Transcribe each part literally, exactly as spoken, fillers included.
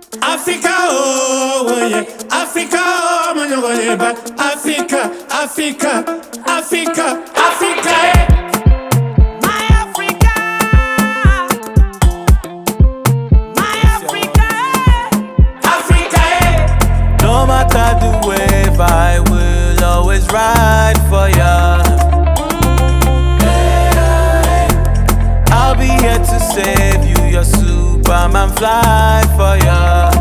Africa, oh, oh yeah. Africa, oh, man, you gonna back. Africa, Africa, Africa, Africa, eh. My Africa, my Africa, Africa, eh. No matter the wave, I will always ride for ya. I'll be here to save you, your Superman fly for ya.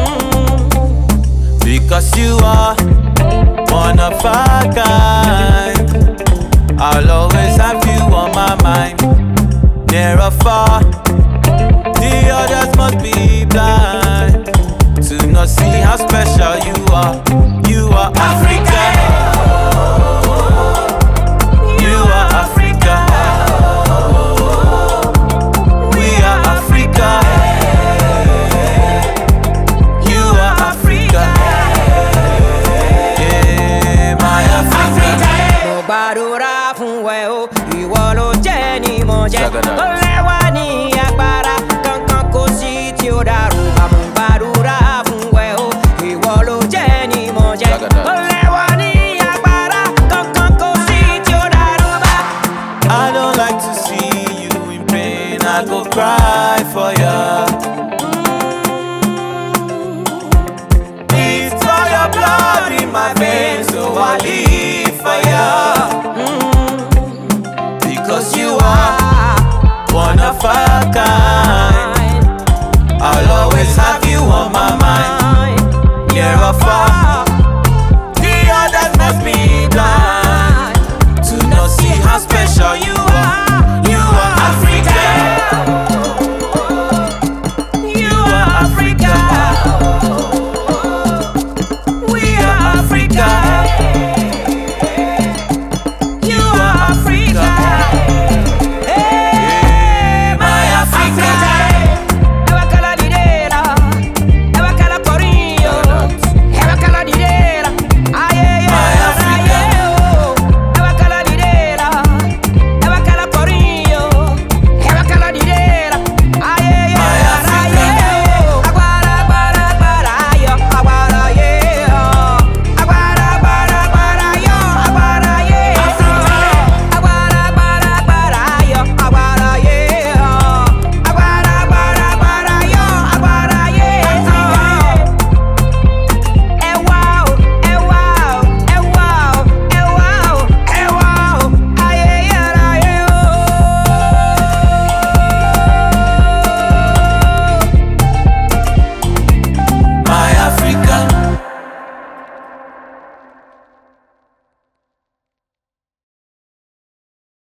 Because you are one of a kind. I'll always have you on my mind. Near or far, the others must be blind to not see how special you are. You are Africa. You are Africa. We are Africa. You are Africa. Yeah, my Africa. mo gbàdúrà fún ẹ o, ìwọ ló jẹ́ ni mo jẹ́. Ó lẹ́wà ní agbára, kankan kò sí tí ó dàrú. Àmọ́ gbàdúrà fún ẹ o, ìwọ ló jẹ́ ni mo jẹ́. Ó lẹ́wà ní agbára, kankan kò sí tí ó dàrú bá. I don't like to see you in pain. I go cry for ya. It's all your blood in my veins, so I live for ya. Because you are one of a kind.